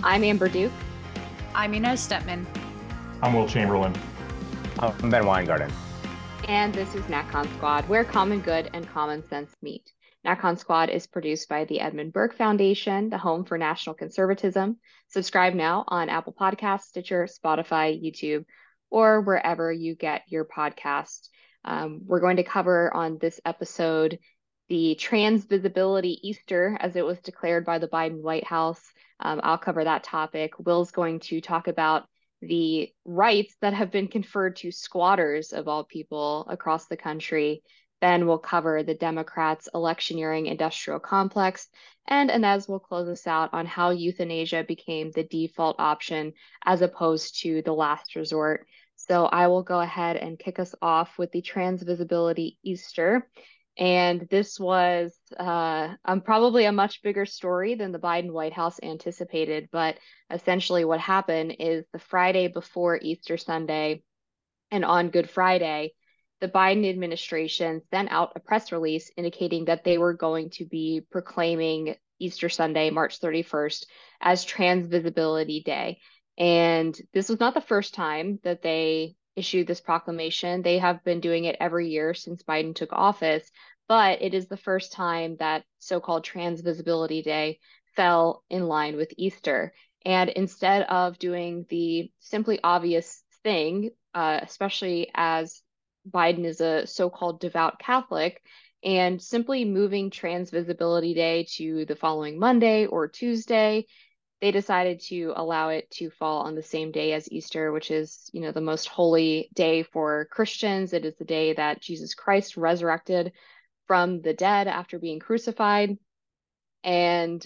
I'm Amber Duke. I'm Inez Stepman. I'm Will Chamberlain. I'm Ben Weingarten. And this is NatCon Squad, where common good and common sense meet. NatCon Squad is produced by the Edmund Burke Foundation, the home for national conservatism. Subscribe now on Apple Podcasts, Stitcher, Spotify, YouTube, or wherever you get your podcast. We're going to cover on this episode the trans visibility Easter as it was declared by the Biden White House. I'll cover that topic. Will's going to talk about the rights that have been conferred to squatters of all people across the country. Then we'll cover the Democrats' electioneering industrial complex, and Inez will close us out on how euthanasia became the default option as opposed to the last resort. So I will go ahead and kick us off with the trans visibility Easter. And this was probably a much bigger story than the Biden White House anticipated. But essentially, what happened is the Friday before Easter Sunday and on Good Friday, the Biden administration sent out a press release indicating that they were going to be proclaiming Easter Sunday, March 31st, as Trans Visibility Day. And this was not the first time that they issued this proclamation. They have been doing it every year since Biden took office, but it is the first time that so-called Trans Visibility Day fell in line with Easter. And instead of doing the simply obvious thing, especially as Biden is a so-called devout Catholic, and simply moving Trans Visibility Day to the following Monday or Tuesday, they decided to allow it to fall on the same day as Easter, which is, the most holy day for Christians. It is the day that Jesus Christ resurrected from the dead after being crucified. And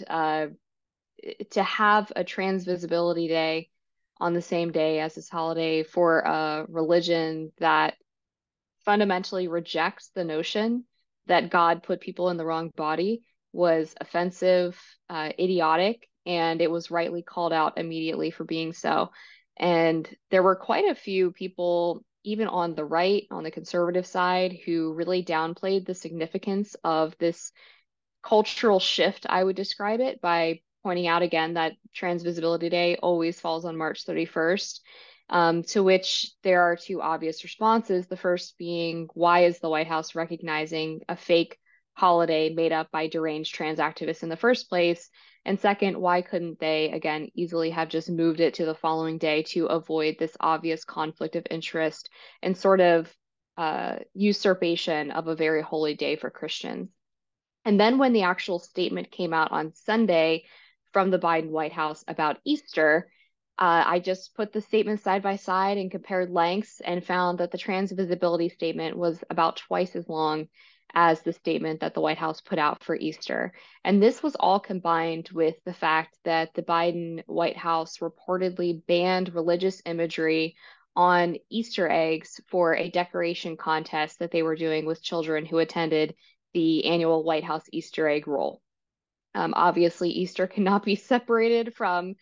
to have a Trans Visibility Day on the same day as this holiday for a religion that fundamentally rejects the notion that God put people in the wrong body was offensive, idiotic, and it was rightly called out immediately for being so. And there were quite a few people, even on the right, on the conservative side, who really downplayed the significance of this cultural shift, I would describe it, by pointing out again that Trans Visibility Day always falls on March 31st. To which there are two obvious responses. The first being, why is the White House recognizing a fake holiday made up by deranged trans activists in the first place? And second, why couldn't they, again, easily have just moved it to the following day to avoid this obvious conflict of interest and sort of usurpation of a very holy day for Christians? And then when the actual statement came out on Sunday from the Biden White House about Easter, I just put the statements side by side and compared lengths and found that the trans visibility statement was about twice as long as the statement that the White House put out for Easter. And this was all combined with the fact that the Biden White House reportedly banned religious imagery on Easter eggs for a decoration contest that they were doing with children who attended the annual White House Easter egg roll. Obviously, Easter cannot be separated from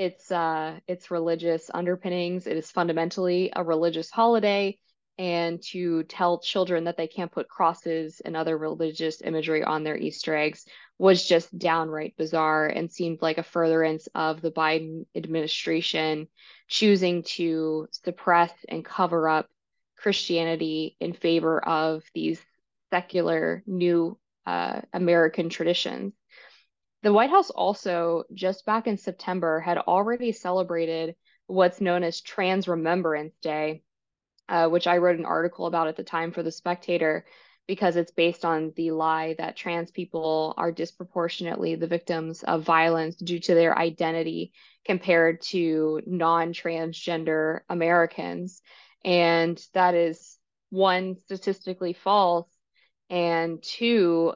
its religious underpinnings. It is fundamentally a religious holiday, and to tell children that they can't put crosses and other religious imagery on their Easter eggs was just downright bizarre and seemed like a furtherance of the Biden administration choosing to suppress and cover up Christianity in favor of these secular new American traditions. The White House also, just back in September, had already celebrated what's known as Trans Remembrance Day, which I wrote an article about at the time for The Spectator, because it's based on the lie that trans people are disproportionately the victims of violence due to their identity compared to non-transgender Americans. And that is, one, statistically false, and two,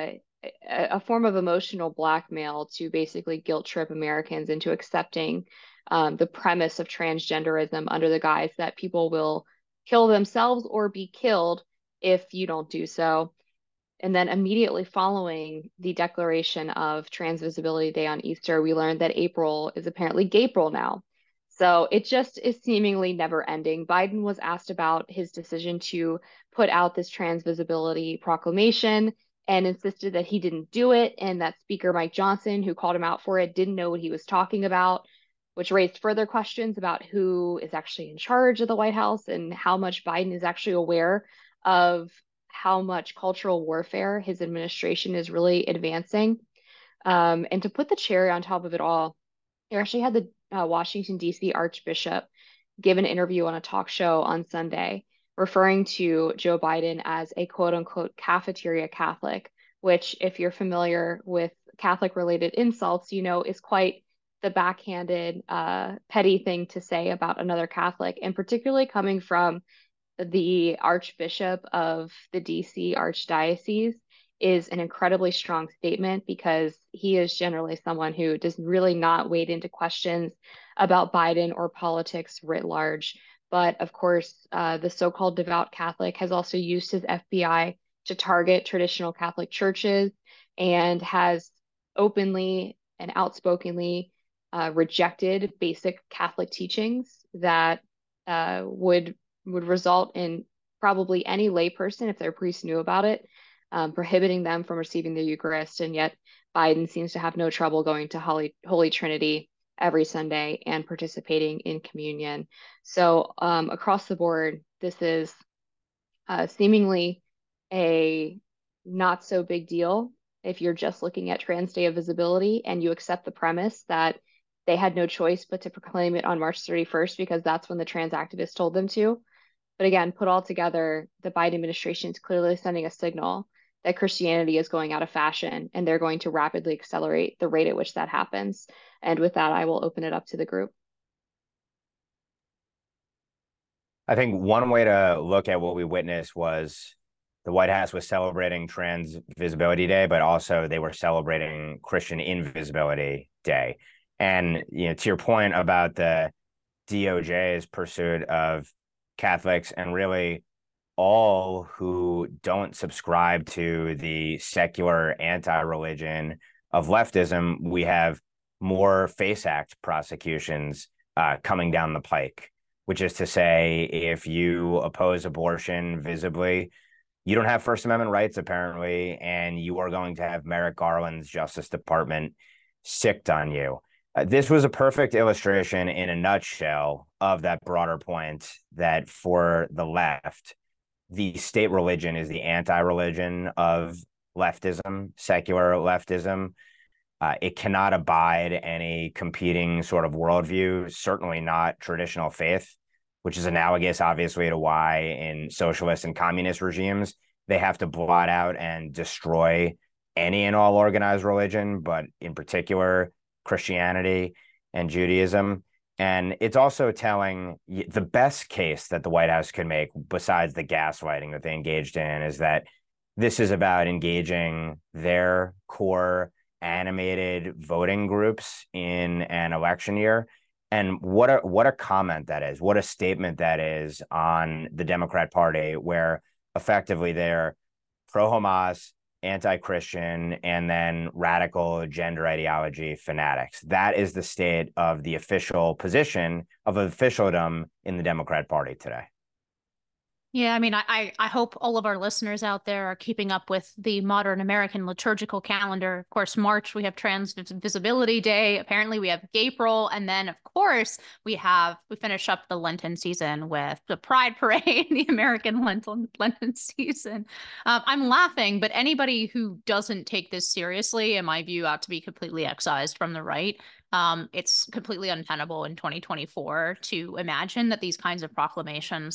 a form of emotional blackmail to basically guilt trip Americans into accepting the premise of transgenderism under the guise that people will kill themselves or be killed if you don't do so. And then immediately following the declaration of Trans Visibility Day on Easter, we learned that April is apparently Gapril now. So it just is seemingly never ending. Biden was asked about his decision to put out this trans visibility proclamation and insisted that he didn't do it, and that Speaker Mike Johnson, who called him out for it, didn't know what he was talking about. which raised further questions about who is actually in charge of the White House and how much Biden is actually aware of how much cultural warfare his administration is really advancing. And to put the cherry on top of it all, they actually had the Washington, D.C. Archbishop give an interview on a talk show on Sunday, referring to Joe Biden as a quote unquote cafeteria Catholic, which, if you're familiar with Catholic related insults, you know, is quite the backhanded, petty thing to say about another Catholic, and particularly coming from the Archbishop of the DC Archdiocese is an incredibly strong statement because he is generally someone who does really not wade into questions about Biden or politics writ large. But of course, the so-called devout Catholic has also used his FBI to target traditional Catholic churches and has openly and outspokenly rejected basic Catholic teachings that would result in probably any layperson, if their priest knew about it, prohibiting them from receiving the Eucharist. And yet Biden seems to have no trouble going to Holy Trinity every Sunday and participating in communion. So across the board, this is seemingly a not so big deal if you're just looking at Trans Day of Visibility and you accept the premise that they had no choice but to proclaim it on March 31st because that's when the trans activists told them to. But again, put all together, the Biden administration is clearly sending a signal that Christianity is going out of fashion and they're going to rapidly accelerate the rate at which that happens. And with that, I will open it up to the group. I think one way to look at what we witnessed was the White House was celebrating Trans Visibility Day, but also they were celebrating Christian Invisibility Day. And, you know, to your point about the DOJ's pursuit of Catholics and really all who don't subscribe to the secular anti-religion of leftism, we have more FACE Act prosecutions coming down the pike, which is to say, if you oppose abortion visibly, you don't have First Amendment rights, apparently, and you are going to have Merrick Garland's Justice Department sicked on you. This was a perfect illustration in a nutshell of that broader point that for the left, the state religion is the anti-religion of leftism, secular leftism. It cannot abide any competing sort of worldview, certainly not traditional faith, which is analogous, obviously, to why in socialist and communist regimes, they have to blot out and destroy any and all organized religion, but in particular, Christianity and Judaism. And it's also telling the best case that the White House could make, besides the gaslighting that they engaged in, is that this is about engaging their core animated voting groups in an election year. And what a comment that is, what a statement that is on the Democrat Party, where effectively they're pro-Hamas, anti-Christian, and then radical gender ideology fanatics. That is the state of the official position of officialdom in the Democrat Party today. Yeah, I mean, I hope all of our listeners out there are keeping up with the modern American liturgical calendar. Of course, March, we have Trans Visibility Day. Apparently, we have April. And then, of course, we finish up the Lenten season with the Pride Parade, the American Lenten season. I'm laughing, but anybody who doesn't take this seriously, in my view, ought to be completely excised from the right. It's completely untenable in 2024 to imagine that these kinds of proclamations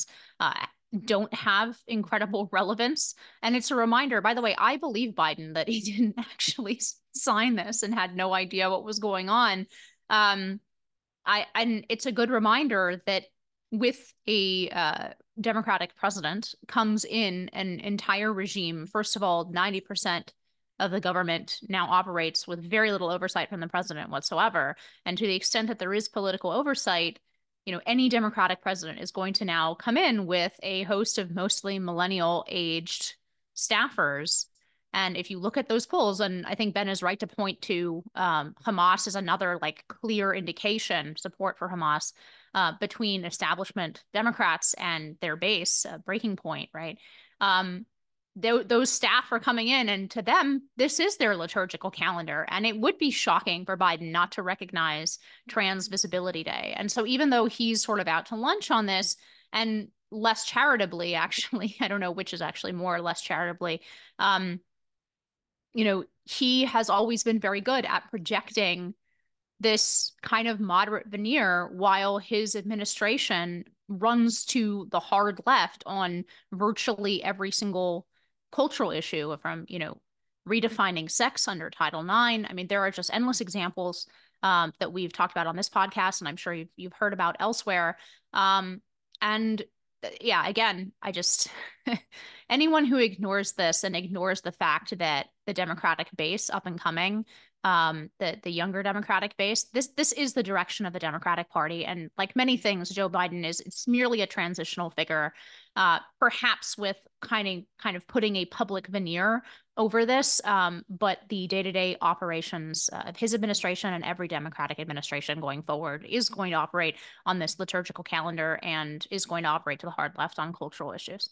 don't have incredible relevance. And it's a reminder, by the way, I believe Biden that he didn't actually sign this and had no idea what was going on. And it's a good reminder that with a Democratic president comes in an entire regime. First of all, 90% of the government now operates with very little oversight from the president whatsoever. And to the extent that there is political oversight, you know, any Democratic president is going to now come in with a host of mostly millennial aged staffers. And if you look at those polls, and I think Ben is right to point to Hamas as another like clear indication, support for Hamas between establishment Democrats and their base, Breaking Point, right? those staff are coming in, and to them, this is their liturgical calendar. And it would be shocking for Biden not to recognize Trans Visibility Day. And so even though he's sort of out to lunch on this, and less charitably, actually, I don't know which is actually more or less charitably, he has always been very good at projecting this kind of moderate veneer while his administration runs to the hard left on virtually every single cultural issue, from, redefining sex under Title IX. I mean, there are just endless examples that we've talked about on this podcast, and I'm sure you've heard about elsewhere. And yeah, again, I just anyone who ignores this and ignores the fact that the Democratic base up and coming, the younger Democratic base, this is the direction of the Democratic Party. And like many things, Joe Biden it's merely a transitional figure, perhaps with kind of putting a public veneer over this. But the day-to-day operations of his administration and every Democratic administration going forward is going to operate on this liturgical calendar and is going to operate to the hard left on cultural issues.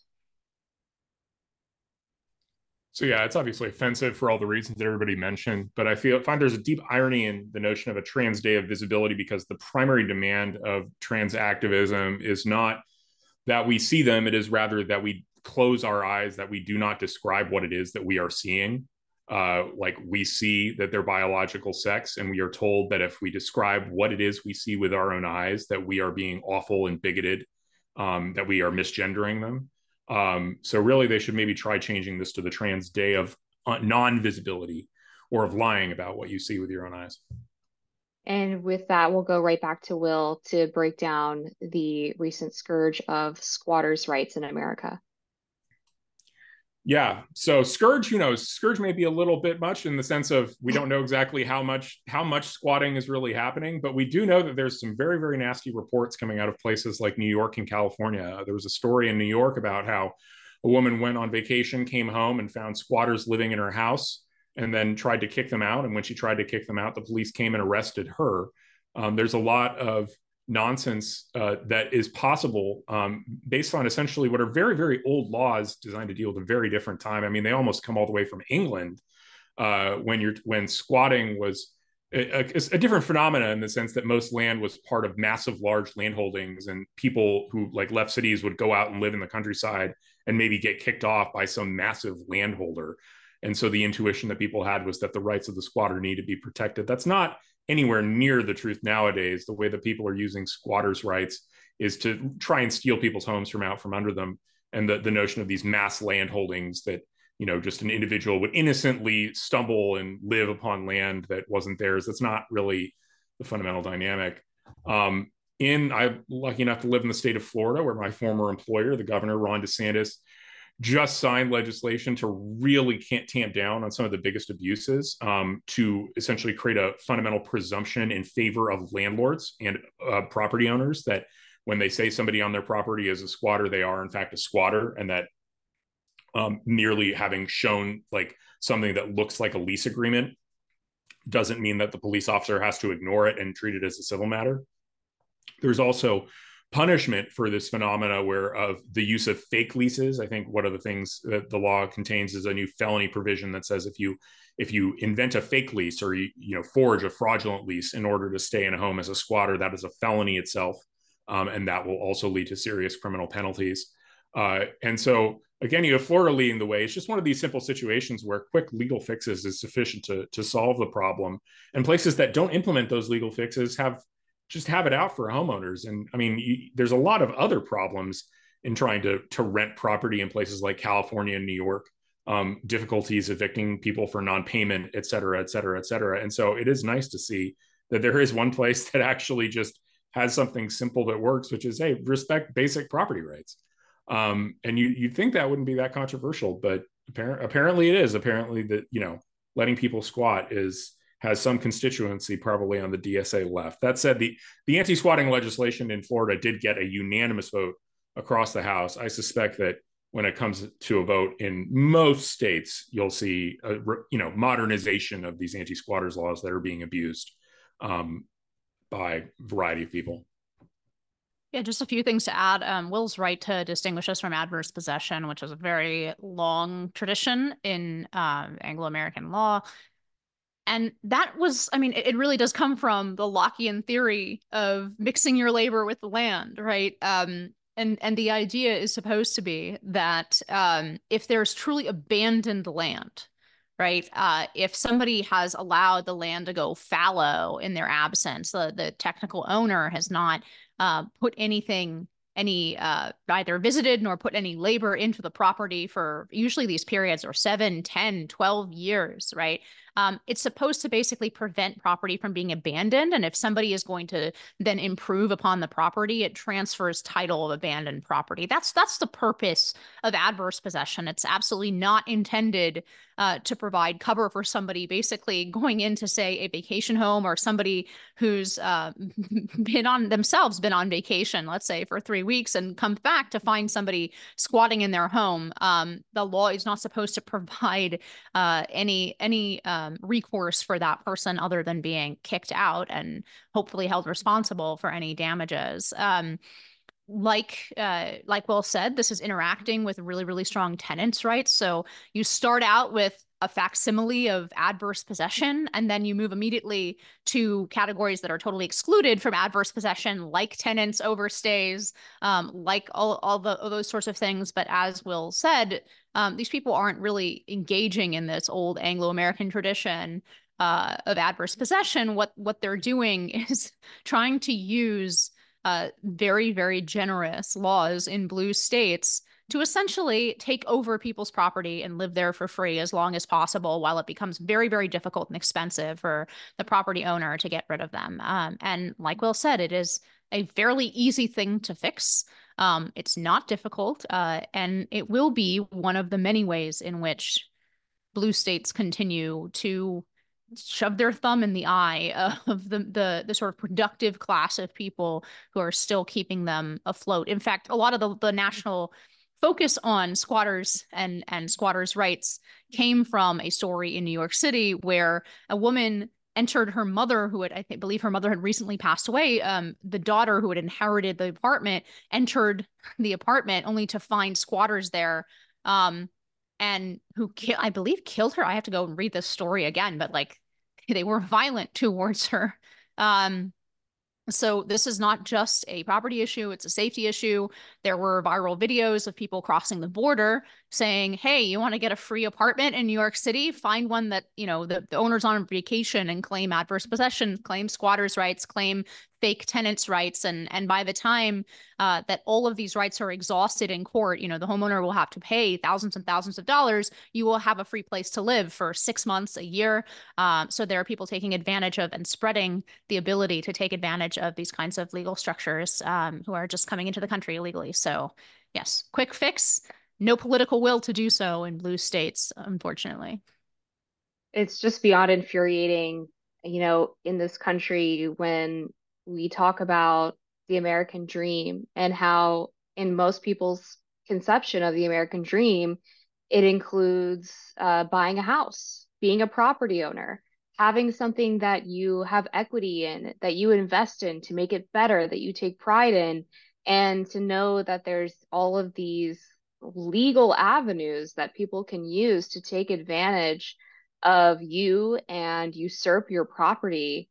So yeah, it's obviously offensive for all the reasons that everybody mentioned, but I find there's a deep irony in the notion of a trans day of visibility, because the primary demand of trans activism is not that we see them, it is rather that we close our eyes, that we do not describe what it is that we are seeing. Like we see that they're biological sex, and we are told that if we describe what it is we see with our own eyes, that we are being awful and bigoted, that we are misgendering them. So really, they should maybe try changing this to the Trans Day of non-visibility, or of lying about what you see with your own eyes. And with that, we'll go right back to Will to break down the recent scourge of squatters' rights in America. Yeah. So scourge, who knows? Scourge may be a little bit much, in the sense of we don't know exactly how much squatting is really happening, but we do know that there's some very, very nasty reports coming out of places like New York and California. There was a story in New York about how a woman went on vacation, came home, and found squatters living in her house, and then tried to kick them out. And when she tried to kick them out, the police came and arrested her. There's a lot of nonsense that is possible based on essentially what are very, very old laws designed to deal with a very different time. I mean, they almost come all the way from England, when squatting was a different phenomena, in the sense that most land was part of massive, large landholdings, and people who like left cities would go out and live in the countryside and maybe get kicked off by some massive landholder. And so the intuition that people had was that the rights of the squatter need to be protected. That's not anywhere near the truth nowadays. The way that people are using squatters' rights is to try and steal people's homes from out from under them. And the notion of these mass land holdings that, just an individual would innocently stumble and live upon land that wasn't theirs. That's not really the fundamental dynamic. I'm lucky enough to live in the state of Florida, where my former employer, the governor, Ron DeSantis, just signed legislation to really tamp down on some of the biggest abuses, to essentially create a fundamental presumption in favor of landlords and property owners, that when they say somebody on their property is a squatter, they are in fact a squatter, and that merely having shown like something that looks like a lease agreement doesn't mean that the police officer has to ignore it and treat it as a civil matter. There's also punishment for this phenomena of the use of fake leases. I think one of the things that the law contains is a new felony provision that says if you invent a fake lease, or you forge a fraudulent lease in order to stay in a home as a squatter, that is a felony itself, and that will also lead to serious criminal penalties. And so again, you have Florida leading the way. It's just one of these simple situations where quick legal fixes is sufficient to solve the problem, and places that don't implement those legal fixes have it out for homeowners. And I mean, there's a lot of other problems in trying to rent property in places like California and New York, difficulties evicting people for non-payment, et cetera, et cetera, et cetera. And so it is nice to see that there is one place that actually just has something simple that works, which is, hey, respect basic property rights. And you'd think that wouldn't be that controversial, but apparently it is. Apparently that, letting people squat has some constituency probably on the DSA left. That said, the anti-squatting legislation in Florida did get a unanimous vote across the House. I suspect that when it comes to a vote in most states, you'll see a modernization of these anti-squatters laws that are being abused by a variety of people. Yeah, just a few things to add. Will's right to distinguish us from adverse possession, which is a very long tradition in Anglo-American law. And that was, I mean, it really does come from the Lockean theory of mixing your labor with the land, right? And the idea is supposed to be that if there's truly abandoned land, right? If somebody has allowed the land to go fallow in their absence, the technical owner has not put anything either visited nor put any labor into the property for usually these periods are 7, 10, 12 years, right? It's supposed to basically prevent property from being abandoned. And if somebody is going to then improve upon the property, it transfers title of abandoned property. That's the purpose of adverse possession. It's absolutely not intended to provide cover for somebody basically going into, say, a vacation home, or somebody who's been on vacation, let's say, for 3 weeks and comes back to find somebody squatting in their home. The law is not supposed to provide any recourse for that person other than being kicked out and hopefully held responsible for any damages. Like Will said, this is interacting with really, really strong tenants' rights. So you start out with a facsimile of adverse possession, and then you move immediately to categories that are totally excluded from adverse possession, like tenants overstays, like all those sorts of things. But as Will said, these people aren't really engaging in this old Anglo-American tradition of adverse possession. What they're doing is trying to use very, very generous laws in blue states to essentially take over people's property and live there for free as long as possible, while it becomes very, very difficult and expensive for the property owner to get rid of them. And like Will said, it is a fairly easy thing to fix. It's not difficult, and it will be one of the many ways in which blue states continue to shove their thumb in the eye of the sort of productive class of people who are still keeping them afloat. In fact, a lot of the national focus on squatters and squatters' rights came from a story in New York City where a woman entered her mother, who had, I believe her mother had recently passed away. The daughter who had inherited the apartment entered the apartment only to find squatters there. And who I believe killed her. I have to go and read this story again, but like they were violent towards her. So this is not just a property issue, it's a safety issue. There were viral videos of people crossing the border saying, hey, you want to get a free apartment in New York City? Find one that, you know, the owner's on vacation, and claim adverse possession, claim squatters' rights, claim fake tenants' rights. And by the time that all of these rights are exhausted in court, you know, the homeowner will have to pay thousands and thousands of dollars. You will have a free place to live for 6 months, a year. So there are people taking advantage of and spreading the ability to take advantage of these kinds of legal structures who are just coming into the country illegally. So yes, quick fix. No political will to do so in blue states, unfortunately. It's just beyond infuriating, you know, in this country when we talk about the American dream and how, in most people's conception of the American dream, it includes buying a house, being a property owner, having something that you have equity in, that you invest in to make it better, that you take pride in, and to know that there's all of these legal avenues that people can use to take advantage of you and usurp your property,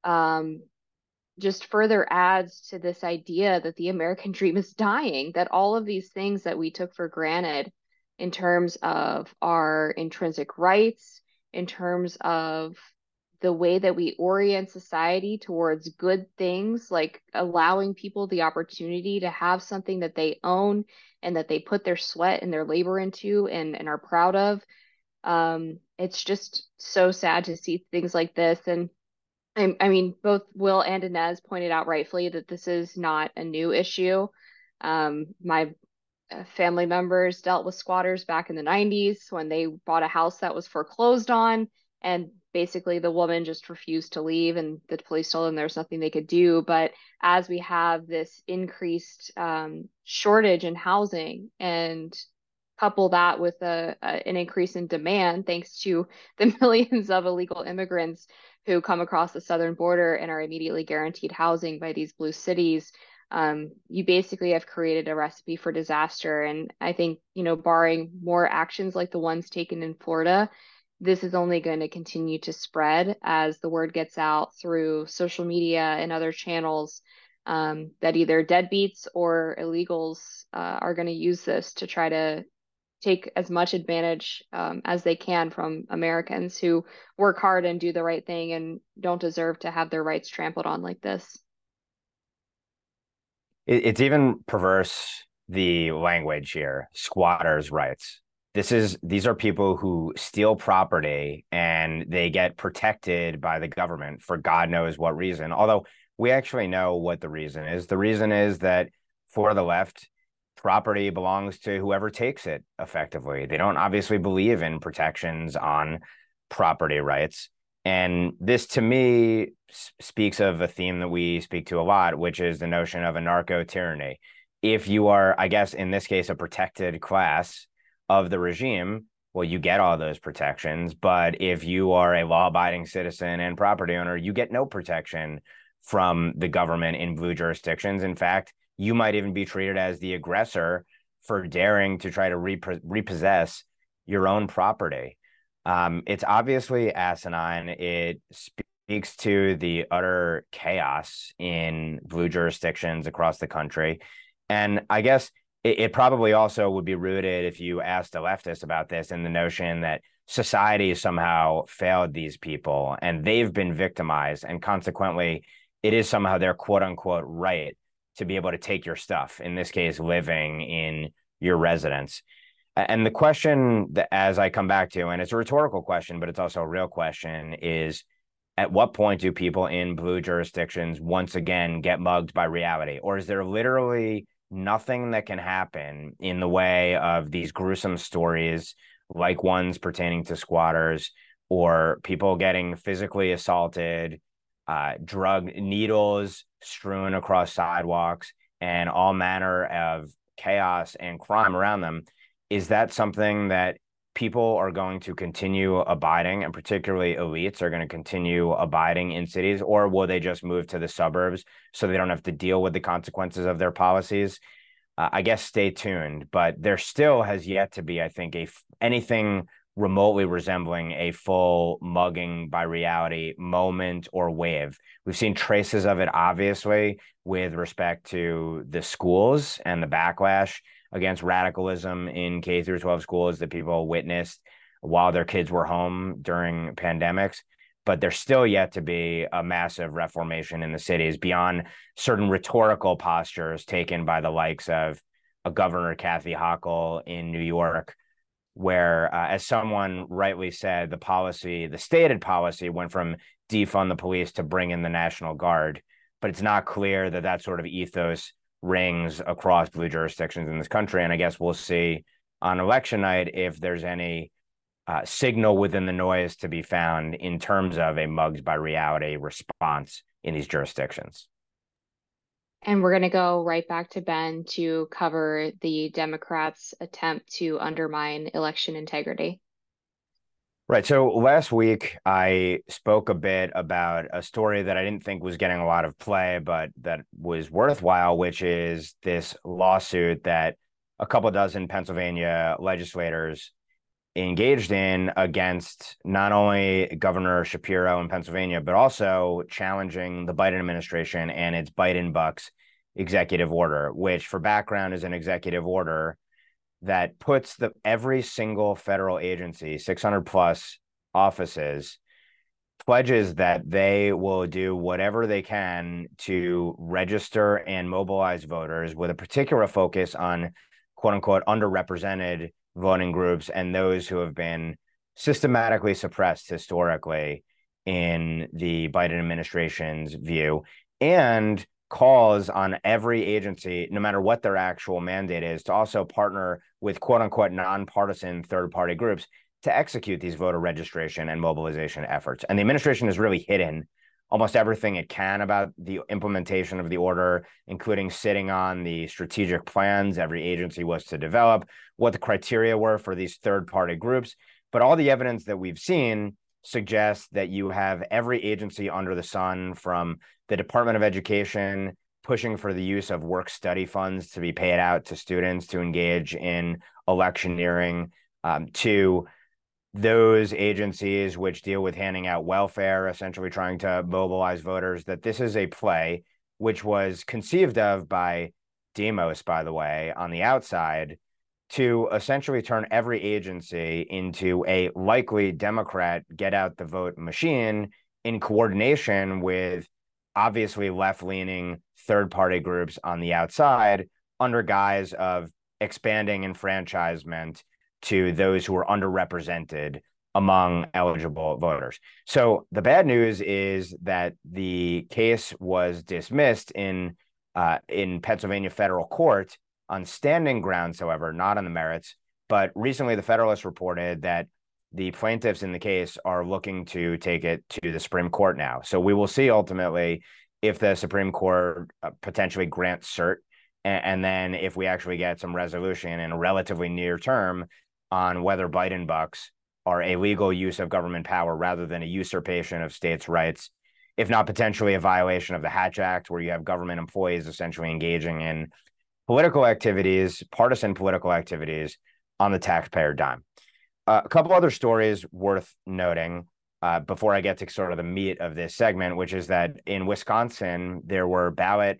just further adds to this idea that the American dream is dying, that all of these things that we took for granted in terms of our intrinsic rights, in terms of the way that we orient society towards good things, like allowing people the opportunity to have something that they own and that they put their sweat and their labor into and are proud of. It's just so sad to see things like this. And I mean, both Will and Inez pointed out rightfully that this is not a new issue. My family members dealt with squatters back in the 90s when they bought a house that was foreclosed on, and basically the woman just refused to leave, and the police told them there's nothing they could do. But as we have this increased shortage in housing, and couple that with an increase in demand thanks to the millions of illegal immigrants who come across the southern border and are immediately guaranteed housing by these blue cities, you basically have created a recipe for disaster. And I think, barring more actions like the ones taken in Florida, this is only going to continue to spread as the word gets out through social media and other channels, that either deadbeats or illegals are going to use this to try to take as much advantage as they can from Americans who work hard and do the right thing and don't deserve to have their rights trampled on like this. It's even perverse, the language here, squatters' rights. These are people who steal property and they get protected by the government for God knows what reason. Although we actually know what the reason is. The reason is that for the left, property belongs to whoever takes it effectively. They don't obviously believe in protections on property rights. And this, to me, speaks of a theme that we speak to a lot, which is the notion of a narco tyranny. If you are, I guess, in this case, a protected class of the regime, well, you get all those protections. But if you are a law-abiding citizen and property owner, you get no protection from the government in blue jurisdictions. In fact, you might even be treated as the aggressor for daring to try to repossess your own property. It's obviously asinine. It speaks to the utter chaos in blue jurisdictions across the country. And I guess it probably also would be rooted, if you asked a leftist about this, in the notion that society somehow failed these people and they've been victimized. And consequently, it is somehow their quote unquote right to be able to take your stuff, in this case, living in your residence. And the question that, as I come back to, and it's a rhetorical question, but it's also a real question, is at what point do people in blue jurisdictions once again get mugged by reality? Or is there literally nothing that can happen in the way of these gruesome stories, like ones pertaining to squatters or people getting physically assaulted, drug needles strewn across sidewalks, and all manner of chaos and crime around them? Is that something that people are going to continue abiding, and particularly elites are going to continue abiding in cities, or will they just move to the suburbs so they don't have to deal with the consequences of their policies? I guess stay tuned, but there still has yet to be, I think, anything remotely resembling a full mugging by reality moment or wave. We've seen traces of it, obviously, with respect to the schools and the backlash against radicalism in K through 12 schools that people witnessed while their kids were home during pandemics. But there's still yet to be a massive reformation in the cities beyond certain rhetorical postures taken by the likes of a Governor Kathy Hochul in New York, where, as someone rightly said, the stated policy went from defund the police to bring in the National Guard. But it's not clear that that sort of ethos rings across blue jurisdictions in this country. And I guess we'll see on election night if there's any signal within the noise to be found in terms of a mugged by reality response in these jurisdictions. And we're going to go right back to Ben to cover the Democrats' attempt to undermine election integrity. Right. So last week, I spoke a bit about a story that I didn't think was getting a lot of play, but that was worthwhile, which is this lawsuit that a couple dozen Pennsylvania legislators engaged in against not only Governor Shapiro in Pennsylvania, but also challenging the Biden administration and its Biden Bucks executive order, which, for background, is an executive order that puts every single federal agency, 600 plus offices, pledges that they will do whatever they can to register and mobilize voters, with a particular focus on quote unquote underrepresented voting groups and those who have been systematically suppressed historically in the Biden administration's view, and calls on every agency, no matter what their actual mandate is, to also partner with quote unquote nonpartisan third-party groups to execute these voter registration and mobilization efforts. And the administration has really hidden almost everything it can about the implementation of the order, including sitting on the strategic plans every agency was to develop, what the criteria were for these third-party groups. But all the evidence that we've seen suggests that you have every agency under the sun, from the Department of Education pushing for the use of work-study funds to be paid out to students to engage in electioneering, to those agencies which deal with handing out welfare, essentially trying to mobilize voters, that this is a play which was conceived of by Demos, by the way, on the outside, to essentially turn every agency into a likely Democrat get out the vote machine in coordination with obviously left-leaning third-party groups on the outside under guise of expanding enfranchisement to those who are underrepresented among eligible voters. So the bad news is that the case was dismissed in Pennsylvania federal court on standing grounds, however, not on the merits. But recently, the Federalist reported that the plaintiffs in the case are looking to take it to the Supreme Court now. So we will see ultimately if the Supreme Court potentially grants cert, and then if we actually get some resolution in a relatively near term on whether Biden bucks are a legal use of government power rather than a usurpation of states' rights, if not potentially a violation of the Hatch Act, where you have government employees essentially engaging in political activities, partisan political activities on the taxpayer dime. A couple other stories worth noting before I get to sort of the meat of this segment, which is that in Wisconsin, there were ballot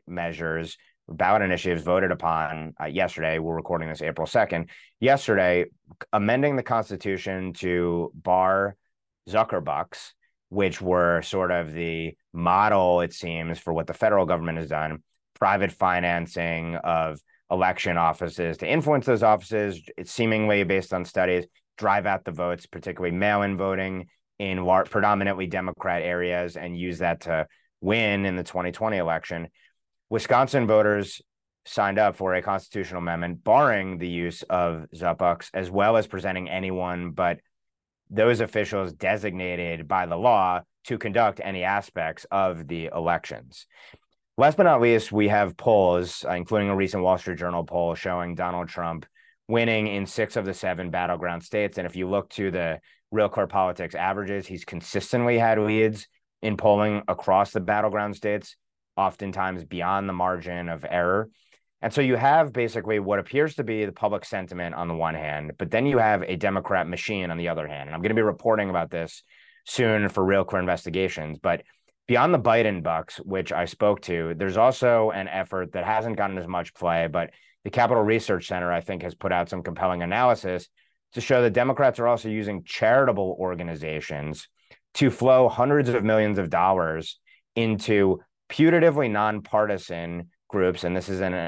initiatives voted upon yesterday. We're recording this April 2nd. Yesterday, amending the Constitution to bar Zuckerbucks, which were sort of the model, it seems, for what the federal government has done, private financing of election offices to influence those offices, it's seemingly based on studies, drive out the votes, particularly mail-in voting in predominantly Democrat areas, and use that to win in the 2020 election. Wisconsin voters signed up for a constitutional amendment barring the use of Zuckerbucks, as well as presenting anyone but those officials designated by the law to conduct any aspects of the elections. Last but not least, we have polls, including a recent Wall Street Journal poll showing Donald Trump winning in 6 of the 7 battleground states. And if you look to the Real Clear Politics averages, he's consistently had leads in polling across the battleground states, oftentimes beyond the margin of error. And so you have basically what appears to be the public sentiment on the one hand, but then you have a Democrat machine on the other hand. And I'm going to be reporting about this soon for Real Clear Investigations. But beyond the Biden bucks, which I spoke to, there's also an effort that hasn't gotten as much play, but the Capital Research Center, I think, has put out some compelling analysis to show that Democrats are also using charitable organizations to flow hundreds of millions of dollars into putatively nonpartisan groups, and this is an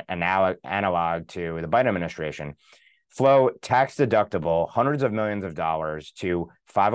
analog to the Biden administration, flow tax-deductible hundreds of millions of dollars to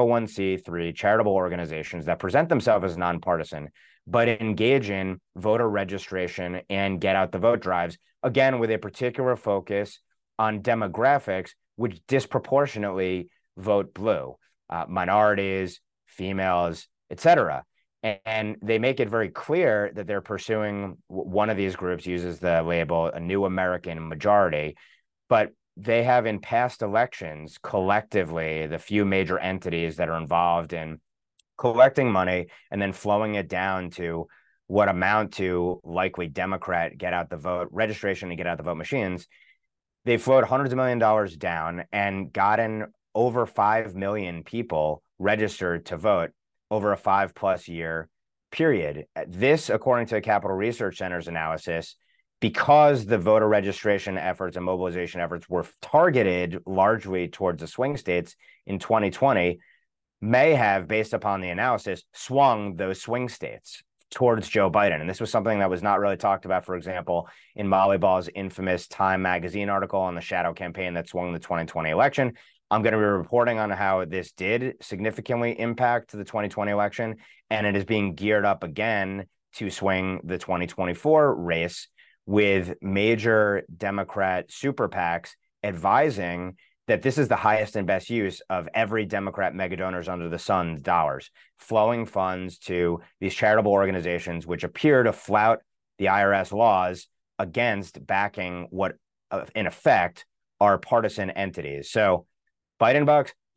501c3 charitable organizations that present themselves as nonpartisan, but engage in voter registration and get out the vote drives, again, with a particular focus on demographics which disproportionately vote blue, minorities, females, etc. And they make it very clear that they're pursuing, one of these groups uses the label, a new American majority, but they have in past elections, collectively, the few major entities that are involved in collecting money and then flowing it down to what amount to likely Democrat get out the vote registration to get out the vote machines. They flowed hundreds of $millions down and gotten over 5 million people registered to vote over a 5+ year period. This, according to the Capital Research Center's analysis, because the voter registration efforts and mobilization efforts were targeted largely towards the swing states in 2020, may have, based upon the analysis, swung those swing states towards Joe Biden. And this was something that was not really talked about, for example, in Molly Ball's infamous Time magazine article on the shadow campaign that swung the 2020 election. I'm going to be reporting on how this did significantly impact the 2020 election, and it is being geared up again to swing the 2024 race, with major Democrat super PACs advising that this is the highest and best use of every Democrat megadonors under the sun's dollars, flowing funds to these charitable organizations, which appear to flout the IRS laws against backing what, in effect, are partisan entities. So Biden bucks,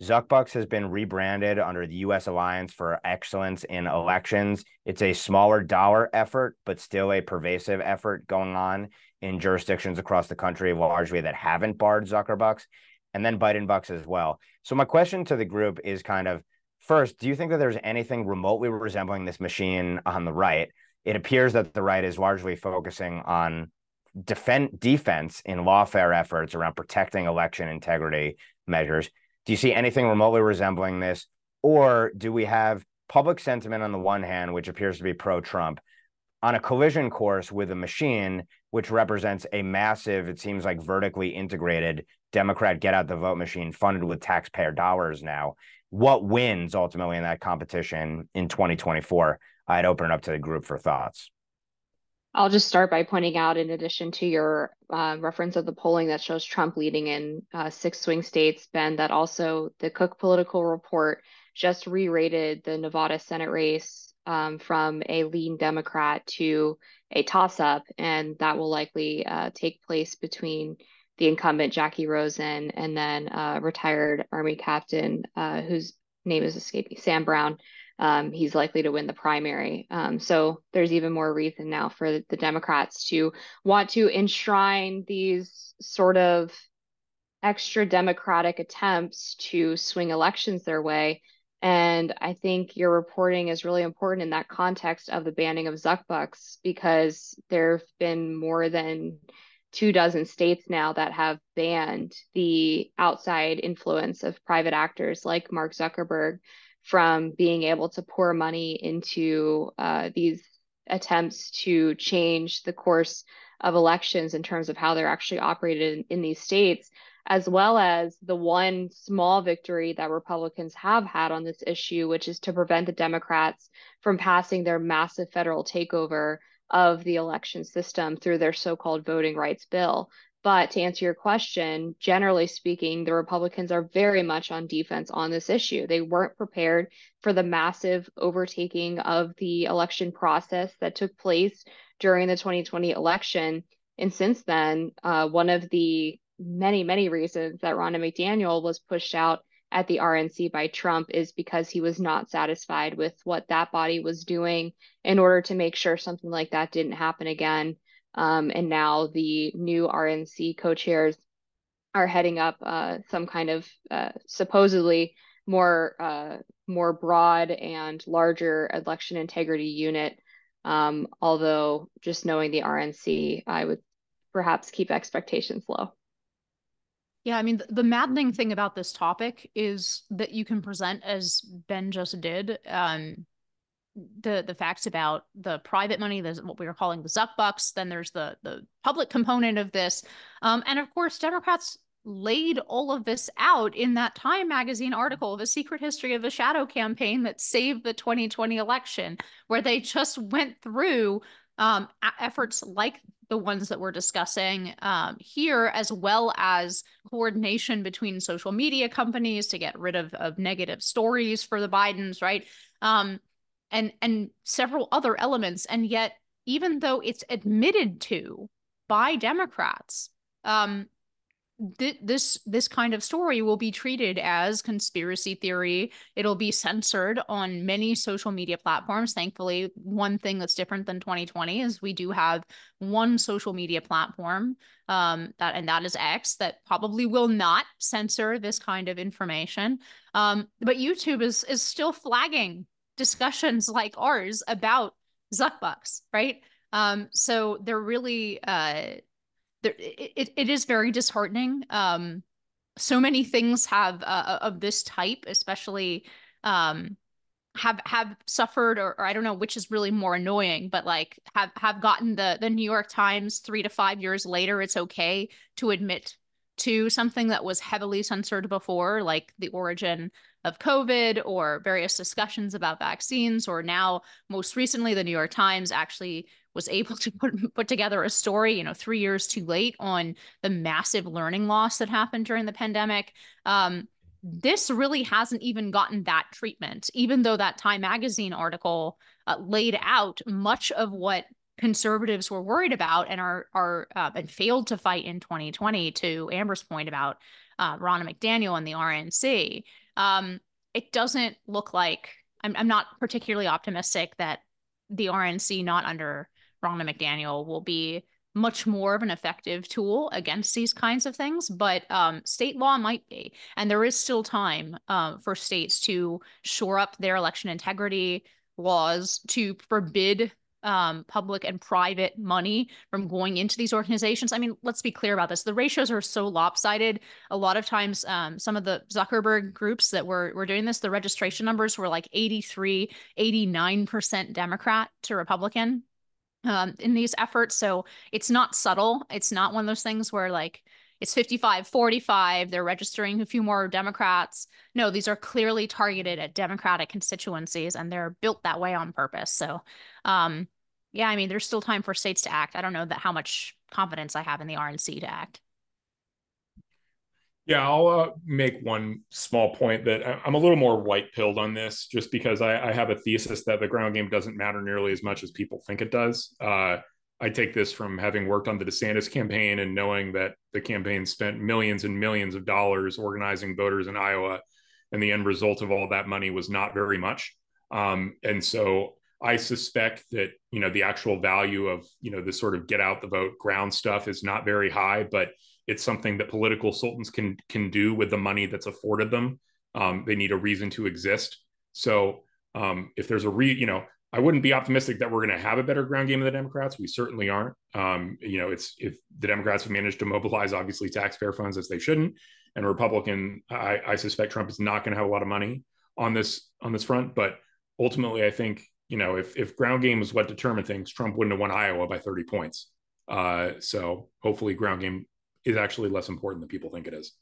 Zuckbucks has been rebranded under the U.S. Alliance for Excellence in Elections. It's a smaller dollar effort, but still a pervasive effort going on in jurisdictions across the country, largely that haven't barred Zuckerbucks, and then Biden Bucks as well. So my question to the group is kind of, first, do you think that there's anything remotely resembling this machine on the right? It appears that the right is largely focusing on defense in lawfare efforts around protecting election integrity measures. Do you see anything remotely resembling this? Or do we have public sentiment on the one hand, which appears to be pro-Trump, on a collision course with a machine, which represents a massive, it seems like vertically integrated Democrat get out the vote machine funded with taxpayer dollars now? What wins ultimately in that competition in 2024? I'd open it up to the group for thoughts. I'll just start by pointing out, in addition to your reference of the polling that shows Trump leading in 6 swing states, Ben, that also the Cook Political Report just re-rated the Nevada Senate race from a lean Democrat to a toss-up, and that will likely take place between the incumbent Jackie Rosen and then retired Army captain whose name is escaping, Sam Brown. He's likely to win the primary. So there's even more reason now for the Democrats to want to enshrine these sort of extra democratic attempts to swing elections their way. And I think your reporting is really important in that context of the banning of Zuckbucks, because there have been more than 24 states now that have banned the outside influence of private actors like Mark Zuckerberg from being able to pour money into these attempts to change the course of elections in terms of how they're actually operated in these states, as well as the one small victory that Republicans have had on this issue, which is to prevent the Democrats from passing their massive federal takeover of the election system through their so-called voting rights bill. But to answer your question, generally speaking, the Republicans are very much on defense on this issue. They weren't prepared for the massive overtaking of the election process that took place during the 2020 election. And since then, one of the many, many reasons that Ronna McDaniel was pushed out at the RNC by Trump is because he was not satisfied with what that body was doing in order to make sure something like that didn't happen again. And now the new RNC co-chairs are heading up some kind of supposedly more broad and larger election integrity unit. Although just knowing the RNC, I would perhaps keep expectations low. Yeah, I mean, the maddening thing about this topic is that you can present, as Ben just did, the facts about the private money. There's what we were calling the Zuckbucks. Then there's the public component of this, and of course, Democrats laid all of this out in that Time magazine article, The Secret History of the Shadow Campaign That Saved the 2020 Election, where they just went through efforts like the ones that we're discussing here, as well as coordination between social media companies to get rid of negative stories for the Bidens, right? And several other elements. And yet, even though it's admitted to by Democrats, this kind of story will be treated as conspiracy theory. It'll be censored on many social media platforms. Thankfully, one thing that's different than 2020 is we do have one social media platform, that is X, that probably will not censor this kind of information. But YouTube is still flagging discussions like ours about Zuckbucks, right? So they're really it is very disheartening. So many things have of this type, especially have suffered, or I don't know which is really more annoying, but like have gotten the New York Times 3 to 5 years later. It's okay to admit to something that was heavily censored before, like the origin of COVID or various discussions about vaccines, or now most recently, the New York Times actually was able to put together a story, 3 years too late, on the massive learning loss that happened during the pandemic. This really hasn't even gotten that treatment, even though that Time magazine article laid out much of what conservatives were worried about and failed to fight in 2020, to Amber's point about Ronna McDaniel and the RNC. It doesn't look like I'm not particularly optimistic that the RNC, not under Ronna McDaniel, will be much more of an effective tool against these kinds of things, but state law might be. And there is still time for states to shore up their election integrity laws, to forbid public and private money from going into these organizations. I mean, let's be clear about this. The ratios are so lopsided. A lot of times, some of the Zuckerberg groups that were doing this, the registration numbers were like 83, 89% Democrat to Republican in these efforts. So it's not subtle. It's not one of those things where like it's 55-45, they're registering a few more Democrats. No, these are clearly targeted at Democratic constituencies, and they're built that way on purpose. So yeah, I mean, there's still time for states to act. I don't know how much confidence I have in the RNC to act. Yeah, I'll make one small point that I'm a little more white-pilled on this, just because I have a thesis that the ground game doesn't matter nearly as much as people think it does. I take this from having worked on the DeSantis campaign and knowing that the campaign spent millions and millions of dollars organizing voters in Iowa, and the end result of all that money was not very much. And so I suspect that, the actual value of, the sort of get out the vote ground stuff is not very high, but it's something that political sultans can do with the money that's afforded them. They need a reason to exist. So if there's I wouldn't be optimistic that we're going to have a better ground game than the Democrats. We certainly aren't. It's if the Democrats have managed to mobilize obviously taxpayer funds as they shouldn't, and Republican, I suspect Trump is not going to have a lot of money on this front. But ultimately, I think if ground game is what determined things, Trump wouldn't have won Iowa by 30 points. So hopefully, ground game is actually less important than people think it is.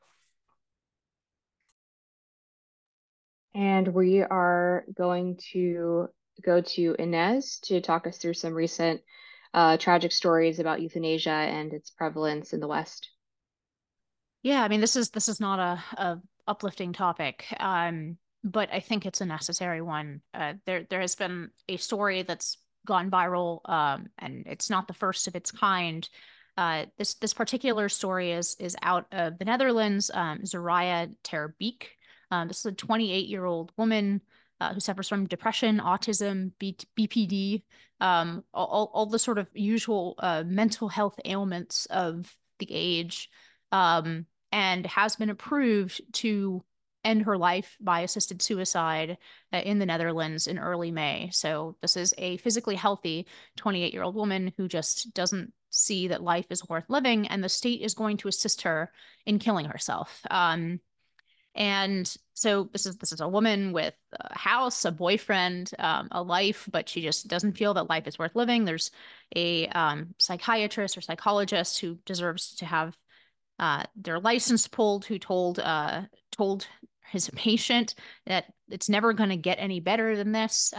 And we are going to go to Inez to talk us through some recent tragic stories about euthanasia and its prevalence in the West. Yeah, I mean, this is not a uplifting topic, but I think it's a necessary one. There has been a story that's gone viral, and it's not the first of its kind. This particular story is out of the Netherlands. Zoraya Ter Beek. This is a 28-year-old woman who suffers from depression, autism, BPD, all the sort of usual mental health ailments of the age, and has been approved to end her life by assisted suicide in the Netherlands in early May. So this is a physically healthy 28-year-old woman who just doesn't see that life is worth living, and the state is going to assist her in killing herself. And so this is a woman with a house, a boyfriend, a life, but she just doesn't feel that life is worth living. There's a psychiatrist or psychologist who deserves to have their license pulled, who told his patient that it's never going to get any better than this.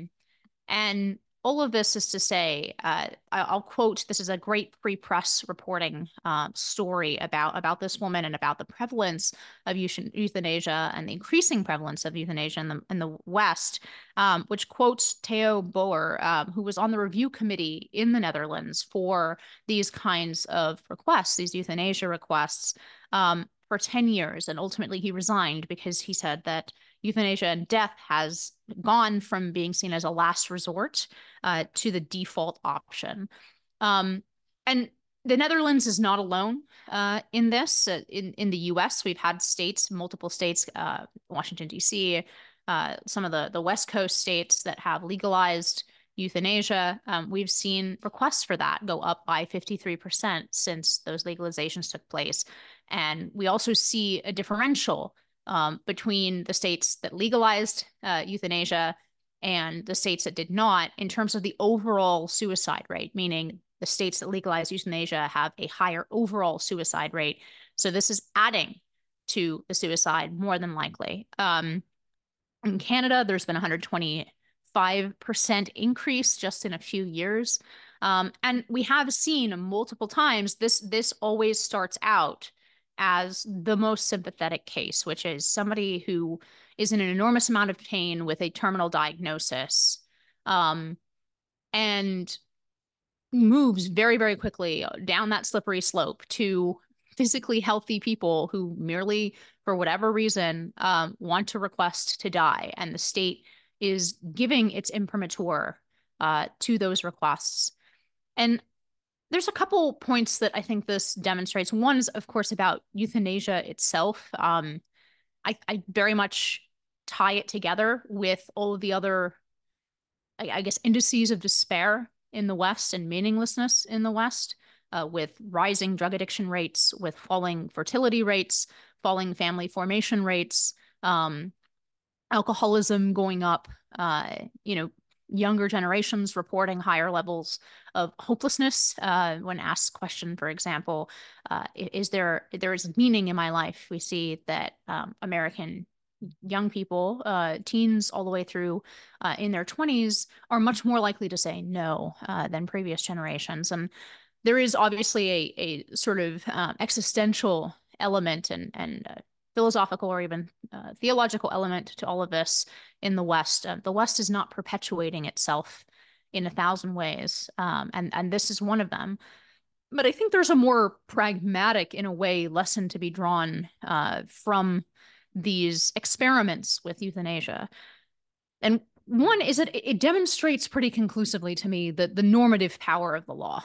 And all of this is to say, I'll quote, this is a great free press reporting story about this woman and about the prevalence of euthanasia and the increasing prevalence of euthanasia in the West, which quotes Theo Boer, who was on the review committee in the Netherlands for these kinds of requests, these euthanasia requests, for 10 years. And ultimately he resigned because he said that euthanasia and death has gone from being seen as a last resort to the default option. And the Netherlands is not alone in this. In the US, we've had multiple states, Washington, D.C., some of the West Coast states that have legalized euthanasia. We've seen requests for that go up by 53% since those legalizations took place. And we also see a differential between the states that legalized euthanasia and the states that did not in terms of the overall suicide rate, meaning the states that legalized euthanasia have a higher overall suicide rate. So this is adding to the suicide more than likely. In Canada, there's been 125% increase just in a few years. And we have seen multiple times, this always starts out as the most sympathetic case, which is somebody who is in an enormous amount of pain with a terminal diagnosis, and moves very, very quickly down that slippery slope to physically healthy people who merely, for whatever reason, want to request to die. And the state is giving its imprimatur to those requests. And there's a couple points that I think this demonstrates. One is, of course, about euthanasia itself. I very much tie it together with all of the other, I guess, indices of despair in the West and meaninglessness in the West, with rising drug addiction rates, with falling fertility rates, falling family formation rates, alcoholism going up, younger generations reporting higher levels of hopelessness. When asked question, for example, is there is meaning in my life? We see that American young people, teens all the way through in their 20s, are much more likely to say no than previous generations. And there is obviously a sort of existential element and philosophical or even theological element to all of this in the West. The West is not perpetuating itself in 1,000 ways, and this is one of them. But I think there's a more pragmatic, in a way, lesson to be drawn from these experiments with euthanasia. And one is that it demonstrates pretty conclusively to me the normative power of the law.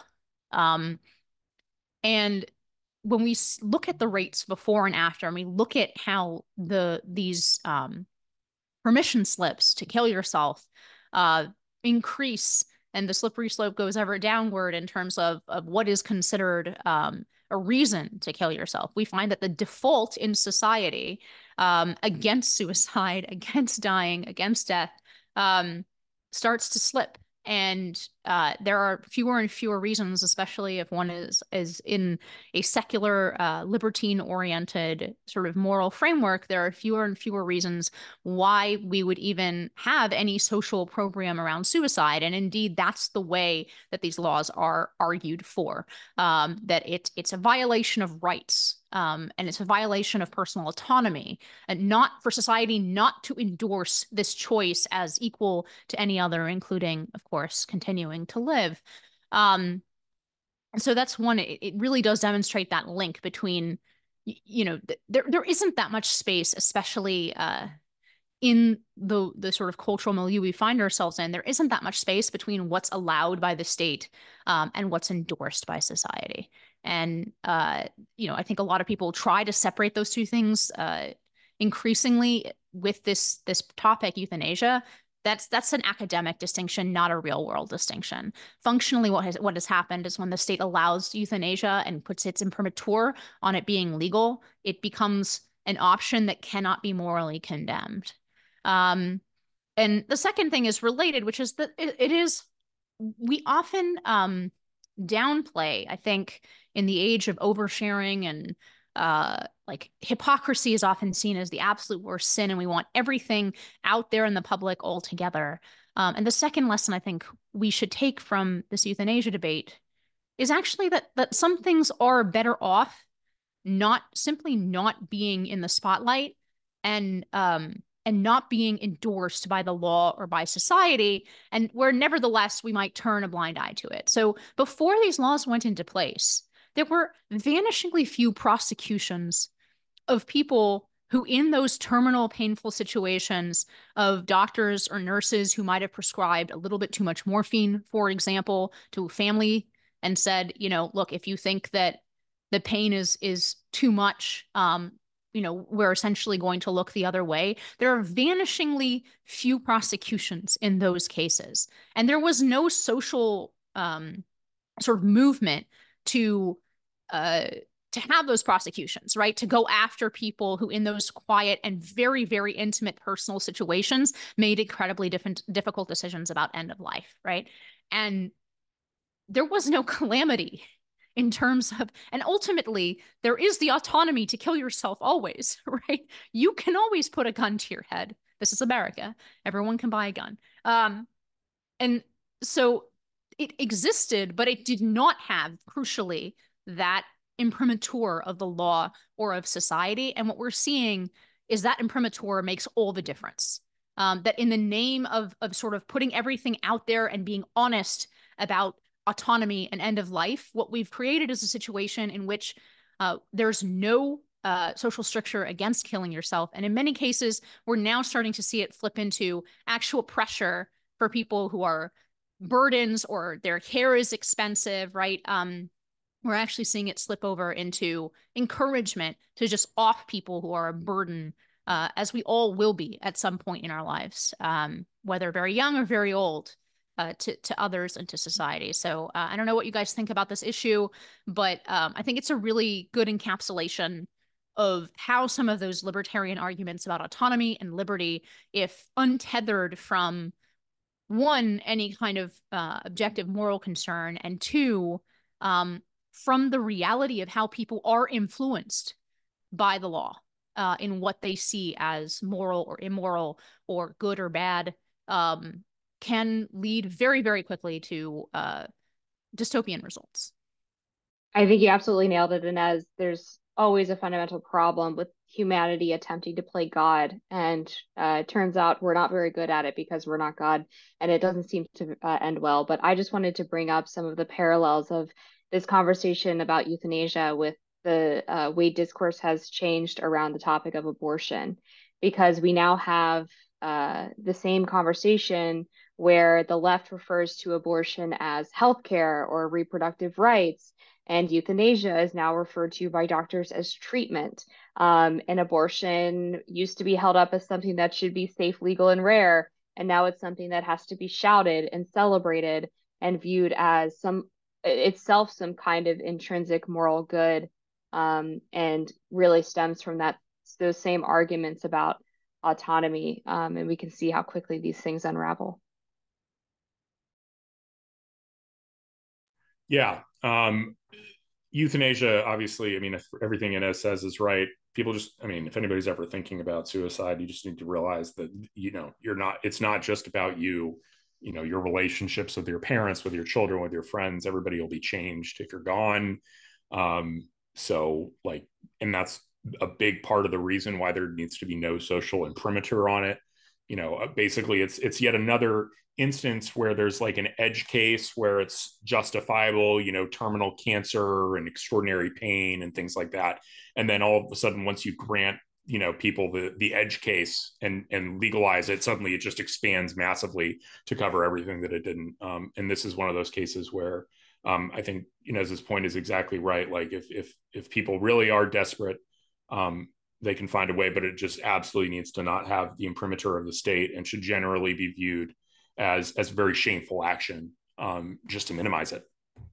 And when we look at the rates before and after, and we look at how these permission slips to kill yourself increase, and the slippery slope goes ever downward in terms of what is considered a reason to kill yourself, we find that the default in society against suicide, against dying, against death, starts to slip. And there are fewer and fewer reasons, especially if one is in a secular, libertine-oriented sort of moral framework, there are fewer and fewer reasons why we would even have any social program around suicide. And indeed, that's the way that these laws are argued for, that it's a violation of rights. And it's a violation of personal autonomy, and not for society not to endorse this choice as equal to any other, including, of course, continuing to live. So that's one. It really does demonstrate that link between, there isn't that much space, especially in the sort of cultural milieu we find ourselves in. There isn't that much space between what's allowed by the state and what's endorsed by society. And, I think a lot of people try to separate those two things increasingly with this topic, euthanasia. That's an academic distinction, not a real world distinction. Functionally, what has happened is when the state allows euthanasia and puts its imprimatur on it being legal, it becomes an option that cannot be morally condemned. And the second thing is related, which is that we often downplay, I think, in the age of oversharing and like hypocrisy is often seen as the absolute worst sin, and we want everything out there in the public altogether. And the second lesson I think we should take from this euthanasia debate is actually that some things are better off not being in the spotlight and not being endorsed by the law or by society, and where nevertheless we might turn a blind eye to it. So before these laws went into place, there were vanishingly few prosecutions of people who, in those terminal, painful situations, of doctors or nurses who might have prescribed a little bit too much morphine, for example, to a family and said, look, if you think that the pain is too much, we're essentially going to look the other way. There are vanishingly few prosecutions in those cases. And there was no social sort of movement to have those prosecutions, right? To go after people who, in those quiet and very, very intimate personal situations, made incredibly difficult decisions about end of life, right? And there was no calamity in terms of, and ultimately, there is the autonomy to kill yourself always, right? You can always put a gun to your head. This is America. Everyone can buy a gun. And so it existed, but it did not have, crucially, that imprimatur of the law or of society. And what we're seeing is that imprimatur makes all the difference. That in the name of sort of putting everything out there and being honest about autonomy and end of life, what we've created is a situation in which There's no social stricture against killing yourself. And in many cases, we're now starting to see it flip into actual pressure for people who are burdens or their care is expensive, right? We're actually seeing it slip over into encouragement to just off people who are a burden, as we all will be at some point in our lives, whether very young or very old, to others and to society. So I don't know what you guys think about this issue, but I think it's a really good encapsulation of how some of those libertarian arguments about autonomy and liberty, if untethered from one, any kind of objective moral concern, and two, from the reality of how people are influenced by the law in what they see as moral or immoral or good or bad, can lead very, very quickly to dystopian results. I think you absolutely nailed it, Inez. There's always a fundamental problem with humanity attempting to play God, and it turns out we're not very good at it because we're not God, and it doesn't seem to end well. But I just wanted to bring up some of the parallels of this conversation about euthanasia with the way discourse has changed around the topic of abortion, because we now have the same conversation where the left refers to abortion as healthcare or reproductive rights, and euthanasia is now referred to by doctors as treatment. And abortion used to be held up as something that should be safe, legal, and rare, and now it's something that has to be shouted and celebrated and viewed as itself some kind of intrinsic moral good, and really stems from those same arguments about autonomy, and we can see how quickly these things unravel. Yeah. Euthanasia, obviously, I mean, if everything Inez says is right, people just, I mean, if anybody's ever thinking about suicide, you just need to realize that, it's not just about you, your relationships with your parents, with your children, with your friends, everybody will be changed if you're gone. So like, and that's a big part of the reason why there needs to be no social imprimatur on it. Basically it's yet another instance where there's like an edge case where it's justifiable, terminal cancer and extraordinary pain and things like that. And then all of a sudden, once you grant, people the edge case and legalize it, suddenly it just expands massively to cover everything that it didn't. And this is one of those cases where I think Inez's point is exactly right. Like if people really are desperate, they can find a way, but it just absolutely needs to not have the imprimatur of the state and should generally be viewed as very shameful action, just to minimize it.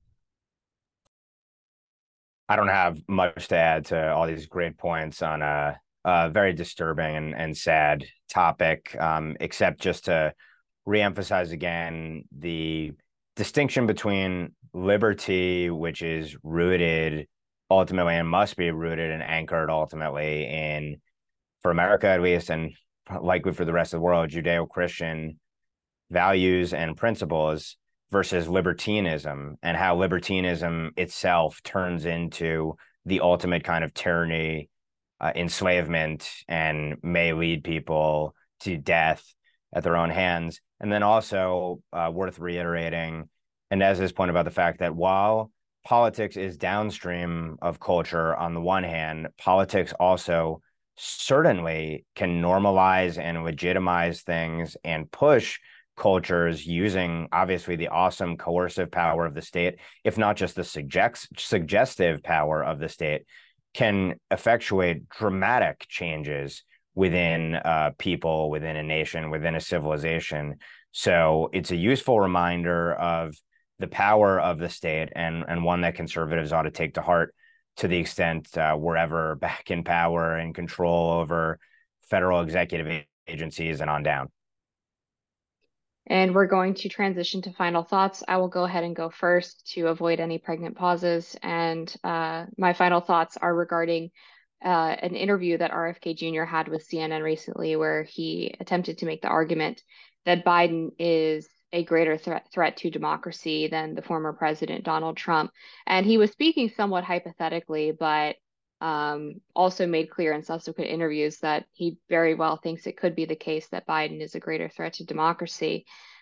I don't have much to add to all these great points on a very disturbing and sad topic, except just to reemphasize again the distinction between liberty, which is rooted ultimately and must be rooted and anchored ultimately in, for America at least, and likely for the rest of the world, Judeo-Christian values and principles, versus libertinism, and how libertinism itself turns into the ultimate kind of tyranny, enslavement, and may lead people to death at their own hands. And then also worth reiterating Inez's point about the fact that while politics is downstream of culture on the one hand, politics also certainly can normalize and legitimize things and push cultures using obviously the awesome coercive power of the state, if not just the suggestive power of the state, can effectuate dramatic changes within people, within a nation, within a civilization. So it's a useful reminder of the power of the state, and one that conservatives ought to take to heart to the extent we're ever back in power and control over federal executive agencies and on down. And we're going to transition to final thoughts. I will go ahead and go first to avoid any pregnant pauses. And my final thoughts are regarding an interview that RFK Jr. had with CNN recently, where he attempted to make the argument that Biden is a greater threat to democracy than the former president, Donald Trump. And he was speaking somewhat hypothetically, but also made clear in subsequent interviews that he very well thinks it could be the case that Biden is a greater threat to democracy.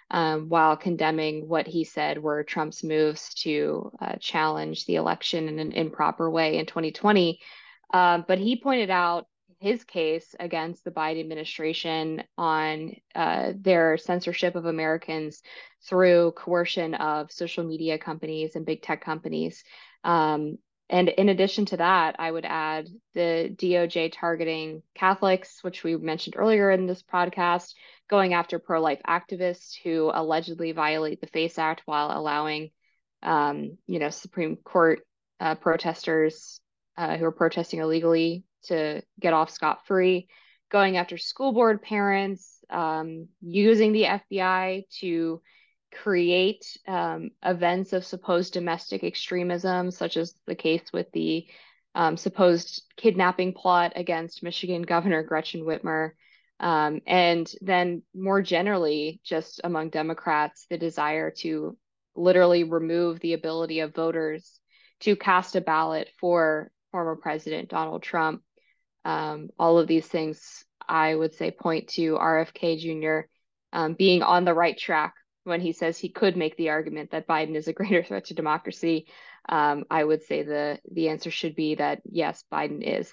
while condemning what he said were Trump's moves to challenge the election in an improper way in 2020. But he pointed out his case against the Biden administration on their censorship of Americans through coercion of social media companies and big tech companies. And in addition to that, I would add the DOJ targeting Catholics, which we mentioned earlier in this podcast, going after pro-life activists who allegedly violate the FACE Act while allowing, Supreme Court protesters who are protesting illegally to get off scot-free, going after school board parents, using the FBI to create events of supposed domestic extremism, such as the case with the supposed kidnapping plot against Michigan Governor Gretchen Whitmer. And then more generally, just among Democrats, the desire to literally remove the ability of voters to cast a ballot for former President Donald Trump. All of these things, I would say, point to RFK Jr. Being on the right track when he says he could make the argument that Biden is a greater threat to democracy. I would say the answer should be that yes, Biden is.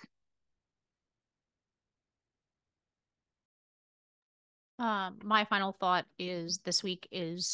My final thought is this week is